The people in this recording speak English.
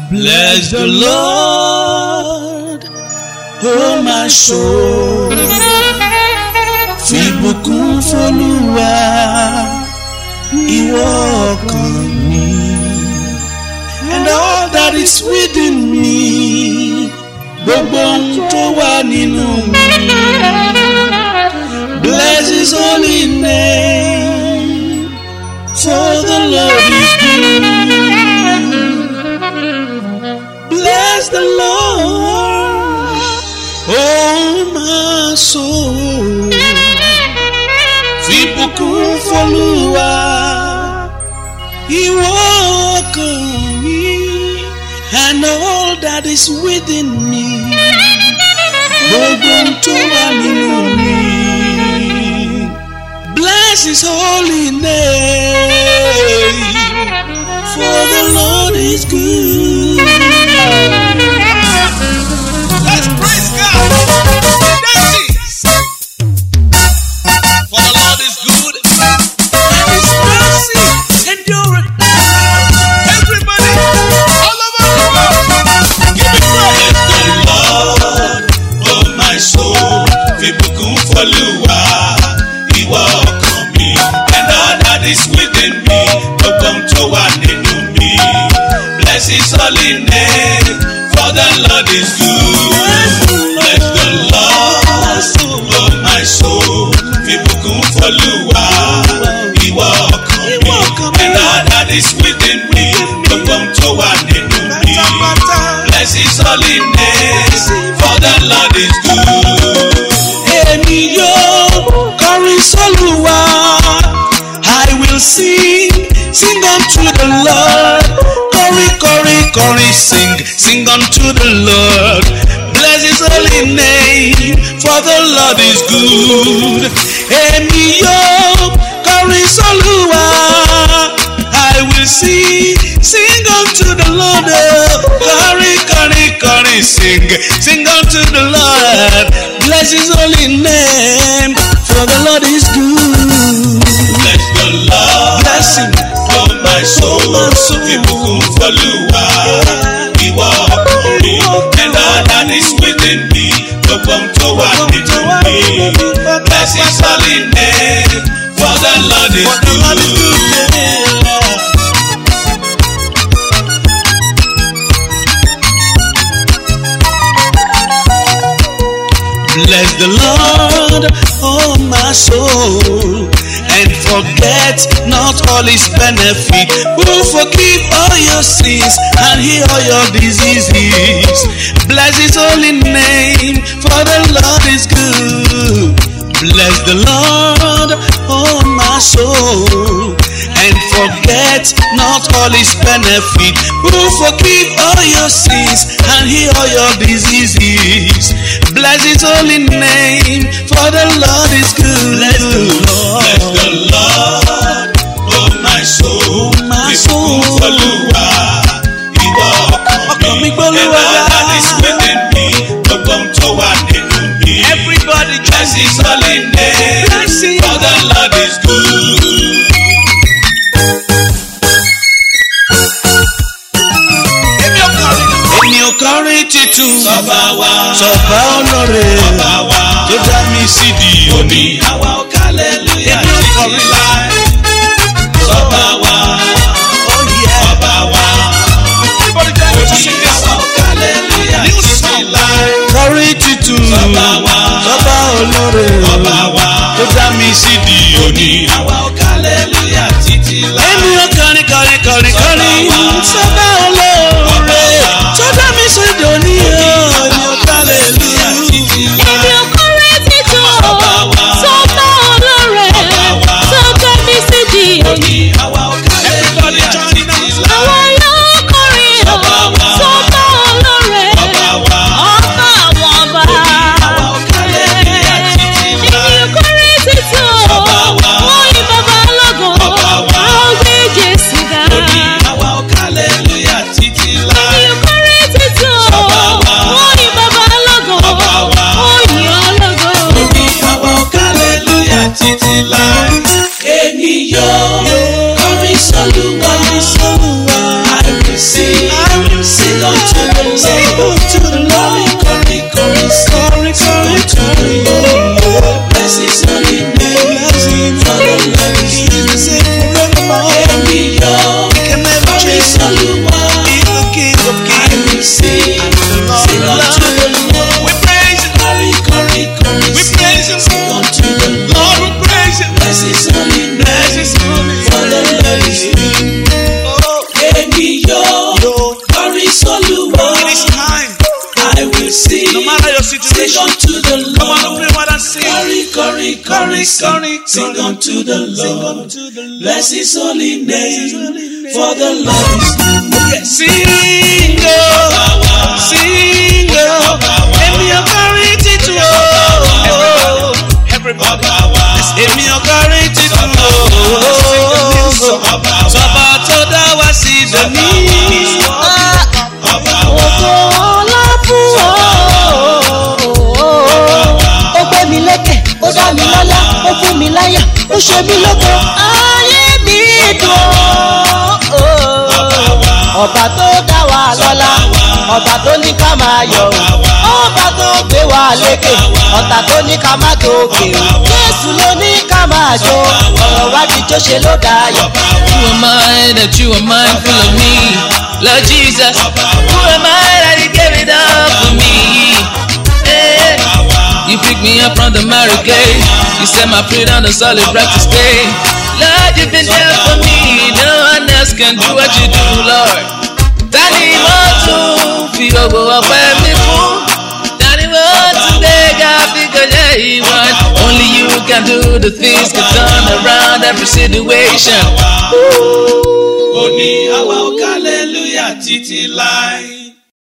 Bless the Lord, oh my soul. Fìbùkún f'Olúwa, ìwọ ọkàn mi. And all that is within me, gbogbo ohun tó wà nínú mi. Bless His holy name, for the Lord is good. Bless the Lord, oh my soul. Fìbùkún f'Olúwa, ìwọ ọkàn mi. And all that is within me, gbogbo ohun tó wà nínú mi. Bless His holy name, for the Lord is good. Let's praise God. That's it. For the Lord is good, And His mercy endureth. everybody, all over the world, give me praise. The Lord, oh my soul, fìbùkún f'Olúwa, ìwọ ọkàn mi. And all that is within me, gbogbo ohun tó wà nínú mi. Bless His holy name, for the Lord is good. Bless the Lord, oh my soul, fìbùkún f'Olúwa, ìwọ ọkàn mi. And all that is within me, gbogbo ohun tó wà nínú mi. Bless His holy name, for the Lord is good. Èmi yóò kọrin s'Olúwa, I will sing unto the Lord. Kọrin, kọrin, kọrin, sing unto the Lord. Bless His holy name, for the Lord is good. Èmi yóò kọrin s'Olúwa, I will sing unto the Lord. Kọrin, kọrin, kọrin, sing unto the Lord. Bless His holy name, for the Lord is good. Bless the Lord, bless Him, oh my soul. Fìbùkún f'Olúwa, ìwọ ọkàn mi. And all that is within me, gbogbo ohun tó wà nínú mi. Bless His holy name, for the Lord is good. Bless the Lord, oh my soul, and forget not all His benefit, who forgive all your sins and heal all your diseases. Bless His holy name, for the Lord is good. Bless the Lord, oh my soul, and forget not all His benefit, who forgive all your sins and heal all your diseases. Bless His holy name, for the Lord is good. Bless the Lord, bless the Lord, oh my soul, fìbùkún f'Olúwa, ìwọ ọkàn mi. And all that is within me, gbogbo ohun tó wà nínú mi. Everybody bless His holy name, for the Lord is good. Èmi ò kọrin titun, sọ́ba wa, sọ́ba olóore, ọba wa, tó dá mi sí di òní. Àwa ò hallelujah títí láé. Sọ́ba wa, ọba wa, òní àwa ò hallelujah títí láé. Kọrin titun, sọ́ba wa, sọ́ba olóore, ọba wa, tó dá mi sí di òní. Àwa ò hallelujah títí láé. Èmi ò kọrin, kọrin, kọrin, kọrin, sọ́ba olóore, tó dá mi sí di òní. Èmi ò hallelujah títí láé. Èmi ò kọrin títún o, sọ́ba olóore, tó dá mi sí di òní. Àwa ò hallelujah títí láé. Àwa yóò kọrin o, sọ́ba olóore, ọba àwọn ọba. Àwa ò hallelujah títí láé. Èmi ò kọrin títún o, wọ́n Glory Soluwa. It is time. I will sing. No matter your Sing situation. unto the Lord. Come on, open your mouth and sing. Sing unto the Lord. Bless His holy name. For the Lord is good. Sing, sing, èmi ọkọrin títù o. Everybody, èmi ọkọrin títù o. Sọba tó dá wá sí lónìí. Ògo ọlá fún ọ. Ó gbé mi lékè, ó dá mi lọ́lá, ó fún mi láyà, ó ṣe mí lógo. Ayé mi dùn. Ọba tó dá wa lọ́lá, ọba tó ní ká máa yọ̀ o. Ọba tó gbé wa lékè, ọ̀tá tó ní ká má gòkè o. Jésù ló ní ká máa jó, ọ̀rọ̀ wá di tó ṣe ló dayọ̀. Who am I that you are mindful of me? Lord Jesus, who am I that you gave it up for me? Hey. You picked me up from the miry clay. You set my feet on the solid rock to stay. Lord, you've been there for me. No one else can do what you do, Lord. Tani mo tún fi ògo ọpẹ́ mi fún. Tani mo tún gbéga fi kọjá ìwọ̀n. Only you can do the things that turn around every situation. Ó ní àwa ò hallelujah títí láì.